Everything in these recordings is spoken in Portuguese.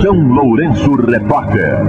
São Lourenço Repórter.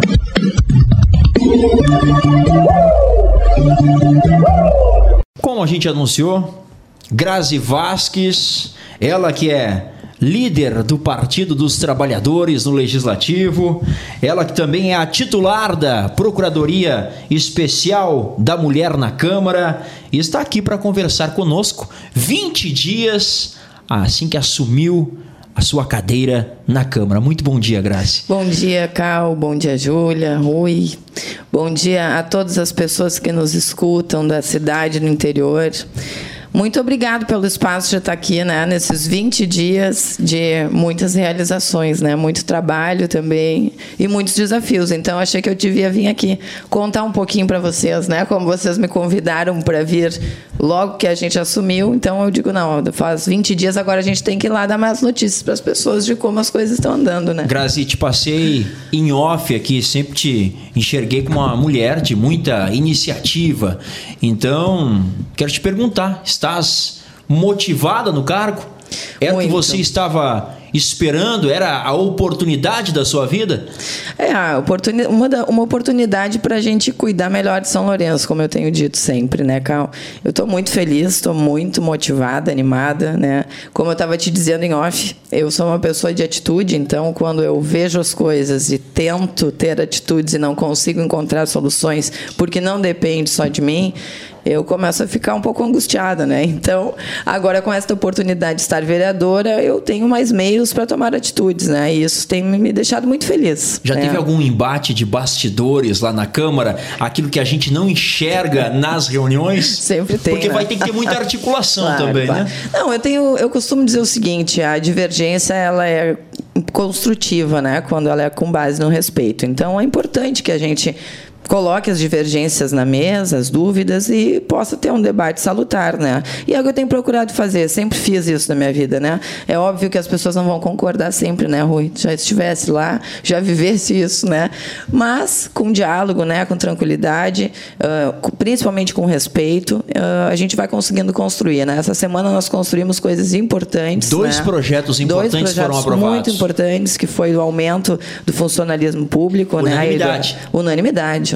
Como a gente anunciou, Grazi Vasques, ela que é líder do Partido dos Trabalhadores no Legislativo, ela que também é a titular da Procuradoria Especial da Mulher na Câmara, e está aqui para conversar conosco 20 dias assim que assumiu a sua cadeira na Câmara. Muito bom dia, Grazi. Bom dia, Cal. Bom dia, Júlia, Rui. Bom dia a todas as pessoas que nos escutam da cidade, do interior. Muito obrigado pelo espaço de estar aqui, né, nesses 20 dias de muitas realizações, né, muito trabalho também e muitos desafios. Então, achei que eu devia vir aqui contar um pouquinho para vocês, né, como vocês me convidaram para vir logo que a gente assumiu. Então, eu digo, não, faz 20 dias, agora a gente tem que ir lá dar mais notícias para as pessoas de como as coisas estão andando, né. Grazi, te passei em off aqui, sempre te enxerguei como uma mulher de muita iniciativa. Então, quero te perguntar, estás motivada no cargo? Era o que você estava esperando? Era a oportunidade da sua vida? É uma oportunidade para a gente cuidar melhor de São Lourenço, como eu tenho dito sempre, né, Cal? Eu estou muito feliz, estou muito motivada, animada, né? Como eu estava te dizendo em off, eu sou uma pessoa de atitude, então quando eu vejo as coisas e tento ter atitudes e não consigo encontrar soluções, porque não depende só de mim, eu começo a ficar um pouco angustiada, né? Então, agora com essa oportunidade de estar vereadora, eu tenho mais meios para tomar atitudes, né? E isso tem me deixado muito feliz. Já teve algum embate de bastidores lá na Câmara? Aquilo que a gente não enxerga nas reuniões? Sempre tem, porque né? vai ter que ter muita articulação claro, também, claro, né? Não, eu costumo dizer o seguinte, a divergência, ela é construtiva, né? Quando ela é com base no respeito. Então, é importante que a gente coloque as divergências na mesa, as dúvidas, e possa ter um debate salutar, né? E é o que eu tenho procurado fazer, sempre fiz isso na minha vida, né? É óbvio que as pessoas não vão concordar sempre, né, Rui? Já estivesse lá, já vivesse isso, né? Mas com diálogo, né, com tranquilidade, principalmente com respeito, a gente vai conseguindo construir, né? Essa semana nós construímos coisas importantes. Dois projetos importantes foram aprovados. Muito importantes, que foi o aumento do funcionalismo público, unanimidade. Unanimidade.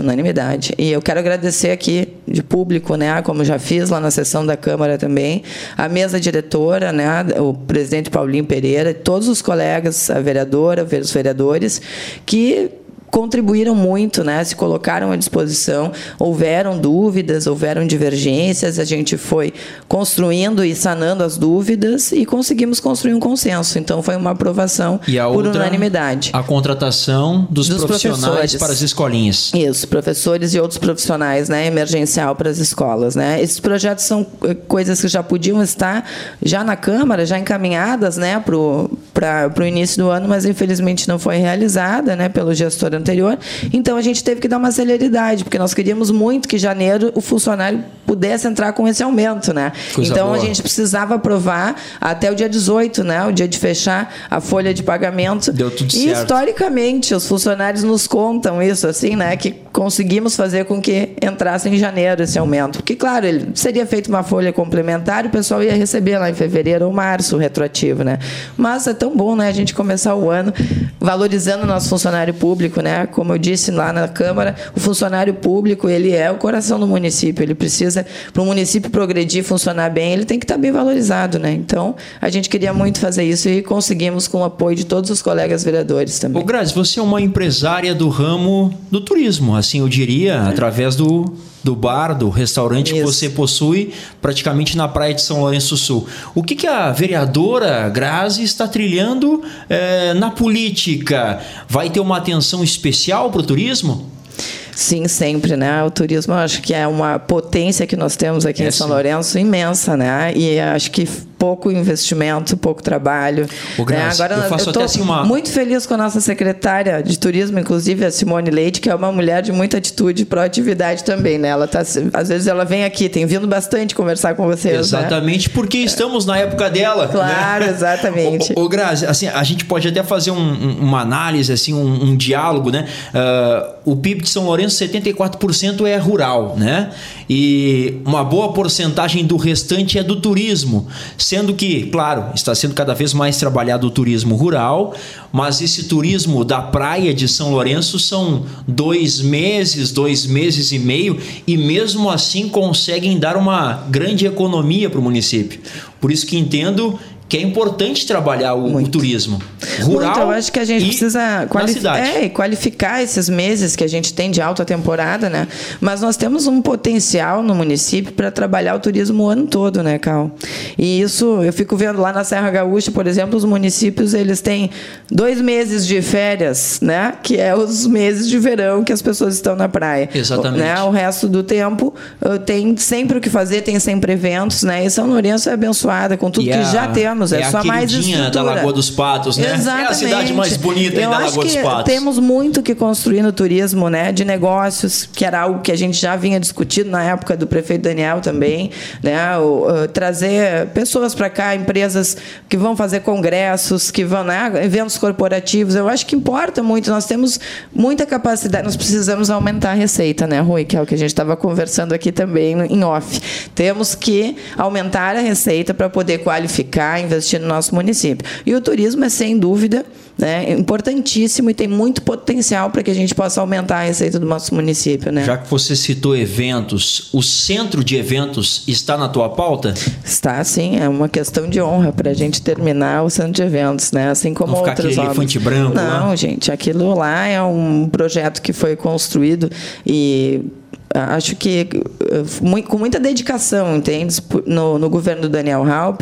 E eu quero agradecer aqui de público, né, como já fiz lá na sessão da Câmara também, a mesa diretora, né, o presidente Paulinho Pereira, todos os colegas, a vereadora, os vereadores, que contribuíram muito, né? Se colocaram à disposição, houveram dúvidas, houveram divergências, a gente foi construindo e sanando as dúvidas e conseguimos construir um consenso. Então, foi uma aprovação por unanimidade. A contratação dos profissionais para as escolinhas. Isso, professores e outros profissionais, né? Emergencial para as escolas, né? Esses projetos são coisas que já podiam estar já na Câmara, já encaminhadas, né? Para o início do ano, mas infelizmente não foi realizada, né? Pelo gestor anterior. Então, a gente teve que dar uma celeridade, porque nós queríamos muito que em janeiro o funcionário pudesse entrar com esse aumento, né? Então, a gente precisava aprovar até o dia 18, né? O dia de fechar a folha de pagamento. Deu tudo certo. E, historicamente, os funcionários nos contam isso, assim, né? Que conseguimos fazer com que entrasse em janeiro esse aumento. Porque, claro, ele seria feita uma folha complementar e o pessoal ia receber lá em fevereiro ou março, retroativo, né? Mas é tão bom, né? A gente começar o ano valorizando o nosso funcionário público, né? Como eu disse lá na Câmara, o funcionário público, ele é o coração do município, ele precisa, para o município progredir, funcionar bem, ele tem que estar bem valorizado, né? Então, a gente queria muito fazer isso e conseguimos com o apoio de todos os colegas vereadores também. Ô, Grazi, você é uma empresária do ramo do turismo, assim eu diria, através do bar, do restaurante que você possui praticamente na praia de São Lourenço do Sul. O que a vereadora Grazi está trilhando na política? Vai ter uma atenção especial para o turismo? Sim, sempre, né? O turismo, eu acho que é uma potência que nós temos aqui em São Lourenço imensa, né? E acho que pouco investimento, pouco trabalho. Grazi, agora eu estou assim muito feliz com a nossa secretária de turismo, inclusive a Simone Leite, que é uma mulher de muita atitude e proatividade também, né? Ela tá, às vezes ela vem aqui, tem vindo bastante conversar com vocês. Exatamente, né? Porque estamos na época dela. Claro, né? Exatamente. Grazi, assim, a gente pode até fazer uma análise, assim, um diálogo, né? O PIB de São Lourenço, 74% é rural, né? E uma boa porcentagem do restante é do turismo. Sendo que, claro, está sendo cada vez mais trabalhado o turismo rural, mas esse turismo da praia de São Lourenço são 2 meses, 2 meses e meio, e mesmo assim conseguem dar uma grande economia para o município. Por isso que entendo que é importante trabalhar o turismo rural. Muito, eu acho que a gente precisa qualificar esses meses que a gente tem de alta temporada, né? Mas nós temos um potencial no município para trabalhar o turismo o ano todo, né, Cal? E isso, eu fico vendo lá na Serra Gaúcha, por exemplo, os municípios, eles têm 2 meses de férias, né? Que é os meses de verão que as pessoas estão na praia. Exatamente. Né? O resto do tempo tem sempre o que fazer, tem sempre eventos, né? E São Lourenço é abençoada com tudo que já temos. É só mais estrutura. Da Lagoa dos Patos, né? Exatamente. É a cidade mais bonita da Lagoa dos Patos. Temos muito que construir no turismo, né? De negócios, que era algo que a gente já vinha discutindo na época do prefeito Daniel também, né? Trazer pessoas para cá, empresas que vão fazer congressos, que vão, né? Eventos corporativos. Eu acho que importa muito. Nós temos muita capacidade. Nós precisamos aumentar a receita, né, Rui? Que é o que a gente estava conversando aqui também em off. Temos que aumentar a receita para poder qualificar, investir no nosso município. E o turismo é, sem dúvida, né, importantíssimo e tem muito potencial para que a gente possa aumentar a receita do nosso município, né? Já que você citou eventos, o centro de eventos está na tua pauta? Está, sim. É uma questão de honra para a gente terminar o centro de eventos, né? Assim como não outras ficar aquele elefante branco Não, lá. Gente, aquilo lá é um projeto que foi construído e acho que com muita dedicação, entende? No governo do Daniel Raup,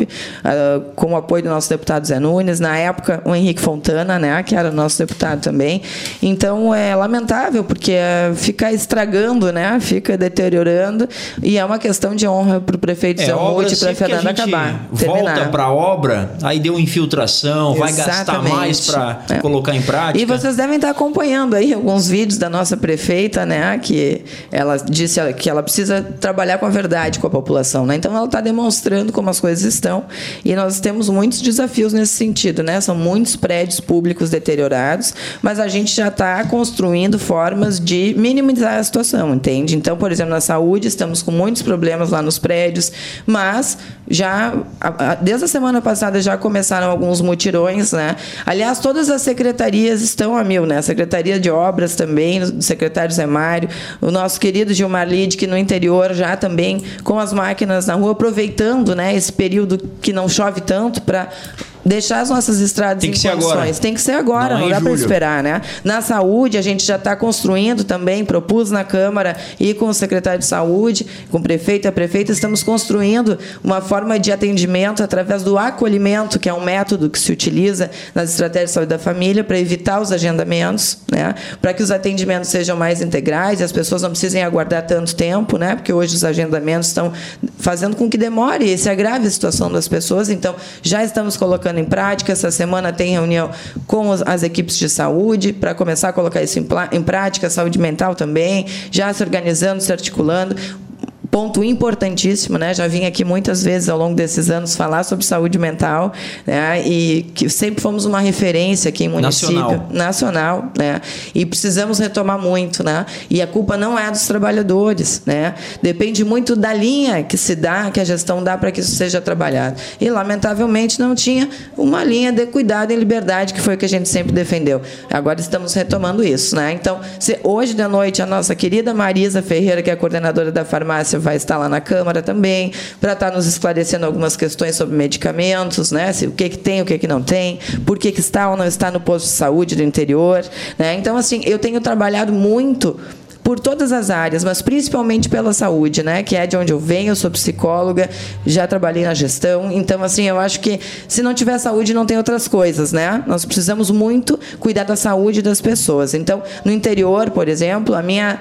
com o apoio do nosso deputado Zé Nunes, na época o Henrique Fontana, né, que era nosso deputado também. Então é lamentável, porque fica estragando, né, fica deteriorando, e é uma questão de honra para o prefeito Zé Mude e para a Fernanda acabar. Volta para a obra, aí deu infiltração, vai gastar mais para colocar em prática. E vocês devem estar acompanhando aí alguns vídeos da nossa prefeita, né, que ela disse que ela precisa trabalhar com a verdade com a população, né? Então ela está demonstrando como as coisas estão, e nós temos muitos desafios nesse sentido, né? São muitos prédios públicos deteriorados, mas a gente já está construindo formas de minimizar a situação, entende? Então, por exemplo, na saúde estamos com muitos problemas lá nos prédios, mas já desde a semana passada já começaram alguns mutirões, né? Aliás, todas as secretarias estão a mil, né? A Secretaria de Obras também, o secretário Zé Mário, o nosso querido Gilmar Lide, que no interior já também com as máquinas na rua, aproveitando, né, esse período que não chove tanto para deixar as nossas estradas em condições. Tem que ser agora, não dá para esperar, né? Na saúde, a gente já está construindo também, propus na Câmara e com o secretário de Saúde, com o prefeito e a prefeita, estamos construindo uma forma de atendimento através do acolhimento, que é um método que se utiliza nas estratégias de saúde da família para evitar os agendamentos, né? Para que os atendimentos sejam mais integrais e as pessoas não precisem aguardar tanto tempo, né? Porque hoje os agendamentos estão fazendo com que demore e se agrave a situação das pessoas. Então, já estamos colocando em prática. Essa semana tem reunião com as equipes de saúde para começar a colocar isso em prática, saúde mental também, já se organizando, se articulando. Ponto importantíssimo, né? Já vim aqui muitas vezes ao longo desses anos falar sobre saúde mental, né? E que sempre fomos uma referência aqui em município nacional, né? E precisamos retomar muito, né? E a culpa não é dos trabalhadores, né? Depende muito da linha que se dá, que a gestão dá para que isso seja trabalhado. E lamentavelmente não tinha uma linha de cuidado e liberdade, que foi o que a gente sempre defendeu. Agora estamos retomando isso, né? Então, hoje de noite a nossa querida Marisa Ferreira, que é a coordenadora da farmácia, vai estar lá na Câmara também, para estar nos esclarecendo algumas questões sobre medicamentos, né? O que tem, o que não tem, por que está ou não está no posto de saúde do interior, né? Então, assim, eu tenho trabalhado muito por todas as áreas, mas principalmente pela saúde, né? Que é de onde eu venho, eu sou psicóloga, já trabalhei na gestão, então, assim, eu acho que se não tiver saúde, não tem outras coisas, né? Nós precisamos muito cuidar da saúde das pessoas. Então, no interior, por exemplo, a minha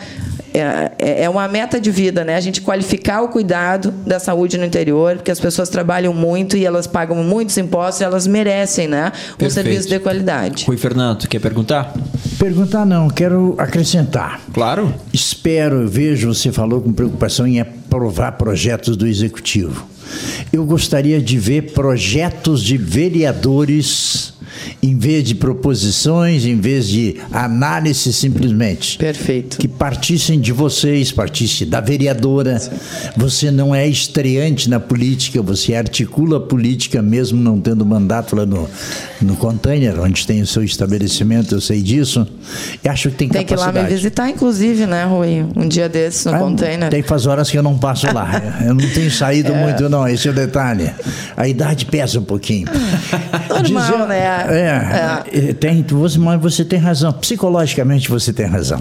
é uma meta de vida, né? A gente qualificar o cuidado da saúde no interior, porque as pessoas trabalham muito e elas pagam muitos impostos e elas merecem, né? Um serviço de qualidade. Rui Fernando, quer perguntar? Perguntar não, quero acrescentar. Claro. Espero, vejo, você falou com preocupação em aprovar projetos do Executivo. Eu gostaria de ver projetos de vereadores em vez de proposições, em vez de análise simplesmente. Perfeito. Que partissem de vocês, partisse da vereadora. Sim. Você não é estreante na política, você articula a política mesmo não tendo mandato lá no container, onde tem o seu estabelecimento, eu sei disso. E acho que tem capacidade. Tem que ir lá me visitar, inclusive, né, Rui? Um dia desses no container. Tem faz horas que eu não passo lá. Eu não tenho saído muito, não. Esse é o detalhe. A idade pesa um pouquinho. Normal, né? Mas você tem razão. Psicologicamente você tem razão.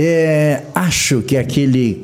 Acho que aquele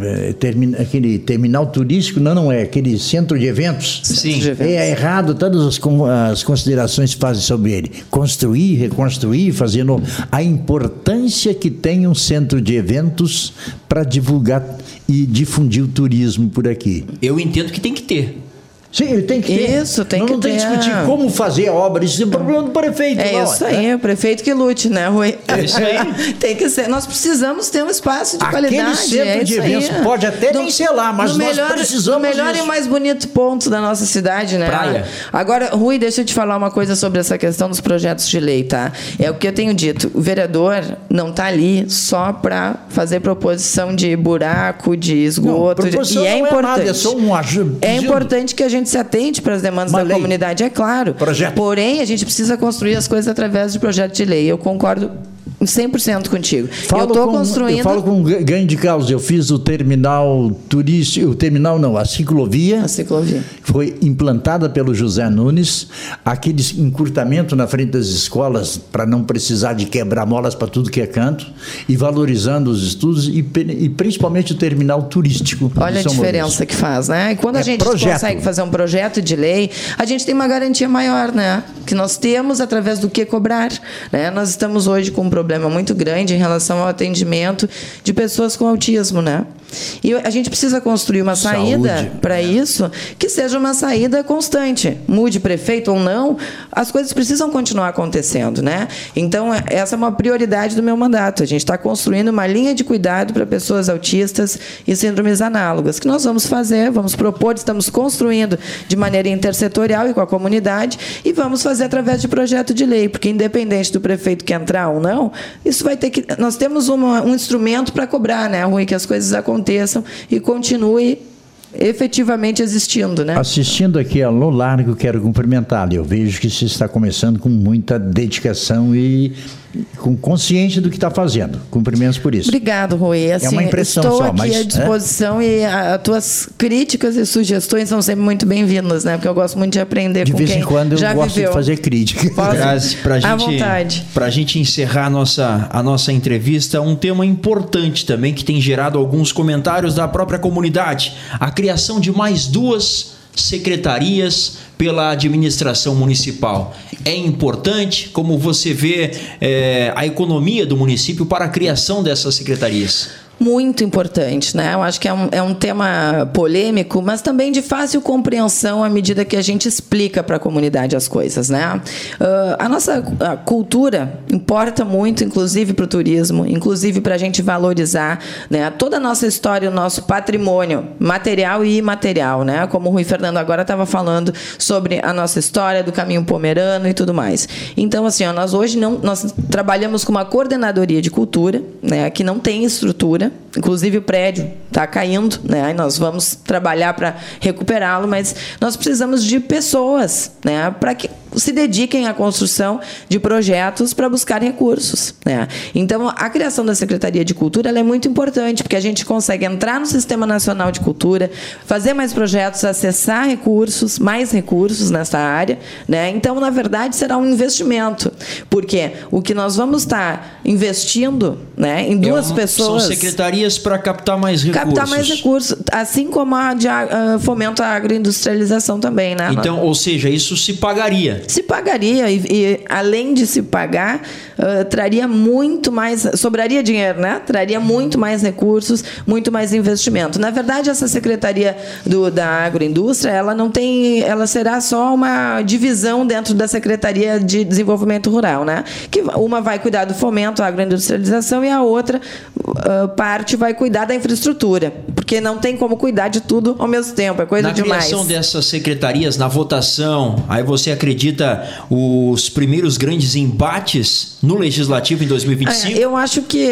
terminal turístico, não é aquele centro de eventos. Sim. É errado todas as considerações que fazem sobre ele. Construir, reconstruir, fazer novo. A importância que tem um centro de eventos para divulgar e difundir o turismo por aqui. Eu entendo que tem que ter. Sim, ele tem que ter. Isso, tem não que não ter. Não tem que discutir como fazer a obra, isso é problema do prefeito. É isso aí, o prefeito que lute, né, Rui? É isso aí. Tem que ser. Nós precisamos ter um espaço de qualidade. Aquele centro de eventos pode até nem ser lá, mas nós precisamos o melhor disso. E mais bonito ponto da nossa cidade, né? Praia. Agora, Rui, deixa eu te falar uma coisa sobre essa questão dos projetos de lei, tá? É o que eu tenho dito. O vereador não está ali só para fazer proposição de buraco, de esgoto. Não, e é importante. Nada, é só um É importante que a gente se atente para as demandas da comunidade, é claro. Projeto. Porém, a gente precisa construir as coisas através de projeto de lei. Eu concordo 100% contigo. Eu falo com ganho de causa. Eu fiz o terminal turístico, a ciclovia. A ciclovia. Foi implantada pelo José Nunes. Aquele encurtamento na frente das escolas para não precisar de quebrar molas para tudo que é canto e valorizando os estudos e principalmente o terminal turístico. Olha a diferença que faz, né? E quando a gente consegue fazer um projeto de lei, a gente tem uma garantia maior, né? Que nós temos através do que cobrar, né? Nós estamos hoje com um problema muito grande em relação ao atendimento de pessoas com autismo, né? E a gente precisa construir uma saída para isso que seja uma saída constante. Mude prefeito ou não, as coisas precisam continuar acontecendo, né? Então, essa é uma prioridade do meu mandato. A gente está construindo uma linha de cuidado para pessoas autistas e síndromes análogas, que nós vamos fazer, vamos propor, estamos construindo de maneira intersetorial e com a comunidade, e vamos fazer através de projeto de lei, porque independente do prefeito que entrar ou não, isso vai ter que... Nós temos um instrumento para cobrar, né, Rui, que as coisas aconteçam e continue efetivamente existindo, né? Assistindo aqui a Lo Largo, quero cumprimentá-lo. Eu vejo que você está começando com muita dedicação e com consciência do que está fazendo. Cumprimentos por isso. Obrigado, Rui. Assim, é uma impressão estou só, aqui mas, à disposição e as tuas críticas e sugestões são sempre muito bem-vindas, né? Porque eu gosto muito de aprender com quem já viveu. De vez em quando eu gosto de fazer crítica. À vontade. Para a gente encerrar a nossa entrevista, um tema importante também que tem gerado alguns comentários da própria comunidade: a criação de mais 2 secretarias pela administração municipal. É importante, como você vê a economia do município para a criação dessas secretarias? Muito importante, né? Eu acho que é um tema polêmico, mas também de fácil compreensão à medida que a gente explica para a comunidade as coisas, né? A nossa cultura importa muito, inclusive para o turismo, inclusive para a gente valorizar, né, toda a nossa história, o nosso patrimônio material e imaterial, né? Como o Rui Fernando agora estava falando sobre a nossa história do caminho pomerano e tudo mais. Então, assim, nós hoje nós trabalhamos com uma coordenadoria de cultura, né, que não tem estrutura. Inclusive o prédio está caindo, né? E nós vamos trabalhar para recuperá-lo, mas nós precisamos de pessoas, né, para que se dediquem à construção de projetos para buscar recursos, né? Então, a criação da Secretaria de Cultura ela é muito importante, porque a gente consegue entrar no Sistema Nacional de Cultura, fazer mais projetos, acessar recursos, mais recursos nessa área, né? Então, na verdade, será um investimento, porque o que nós vamos estar investindo, né, em 2 pessoas... São secretarias para captar mais recursos. Captar mais recursos, assim como a de fomento à agroindustrialização também, né? Então, ou seja, isso se pagaria. Se pagaria e além de se pagar, traria muito mais, sobraria dinheiro, né? Traria muito mais recursos, muito mais investimento. Na verdade, essa Secretaria da Agroindústria, ela será só uma divisão dentro da Secretaria de Desenvolvimento Rural, né? Que uma vai cuidar do fomento à agroindustrialização e a outra parte vai cuidar da infraestrutura, porque porque não tem como cuidar de tudo ao mesmo tempo, é coisa demais. Na criação dessas secretarias, na votação, aí você acredita os primeiros grandes embates no Legislativo em 2025? Eu acho que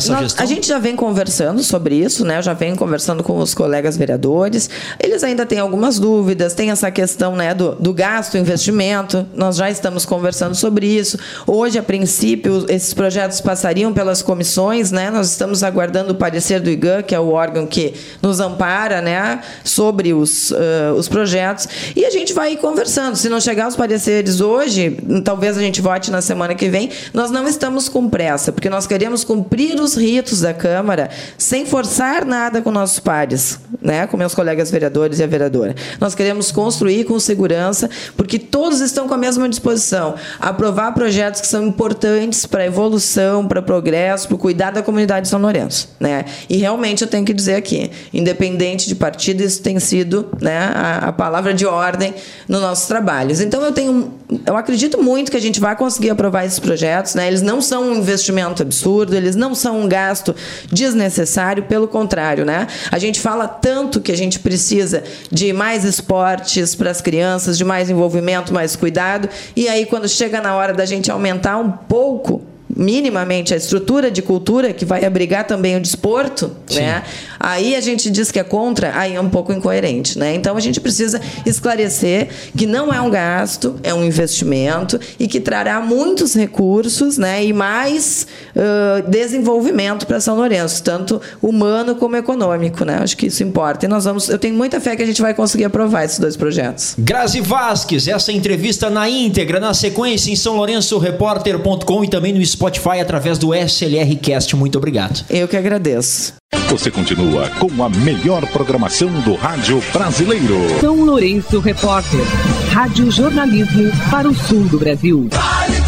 a gente já vem conversando sobre isso, né? Eu já venho conversando com os colegas vereadores. Eles ainda têm algumas dúvidas, tem essa questão, né, do gasto, investimento. Nós já estamos conversando sobre isso. Hoje, a princípio, esses projetos passariam pelas comissões, né? Nós estamos aguardando o parecer do IGAN, que é o órgão que nos ampara, né, sobre os projetos, e a gente vai conversando. Se não chegar os pareceres hoje, talvez a gente vote na semana que vem. Nós não estamos com pressa, porque nós queremos cumprir os ritos da Câmara sem forçar nada com nossos pares, né, com meus colegas vereadores e a vereadora. Nós queremos construir com segurança, porque todos estão com a mesma disposição. Aprovar projetos que são importantes para a evolução, para o progresso, para o cuidado da comunidade de São Lourenço, né? E realmente eu tenho que dizer aqui, independente de partido, isso tem sido, né, a palavra de ordem nos nossos trabalhos. Então eu acredito muito que a gente vai conseguir aprovar esses projetos, né? Eles não são um investimento absurdo, eles não são um gasto desnecessário, pelo contrário, né? A gente fala tanto que a gente precisa de mais esportes para as crianças, de mais envolvimento, mais cuidado, e aí quando chega na hora da gente aumentar um pouco, minimamente, a estrutura de cultura, que vai abrigar também o desporto, né? Aí a gente diz que é contra, aí é um pouco incoerente, né? Então a gente precisa esclarecer que não é um gasto, é um investimento e que trará muitos recursos, né? E mais desenvolvimento para São Lourenço, tanto humano como econômico, né? Acho que isso importa. E eu tenho muita fé que a gente vai conseguir aprovar esses dois projetos. Grazi Vasques, essa entrevista na íntegra, na sequência em SãoLourençoRepórter.com e também no Spotify através do SLR Cast. Muito obrigado. Eu que agradeço. Você continua com a melhor programação do rádio brasileiro. São Lourenço Repórter. Rádio Jornalismo para o sul do Brasil.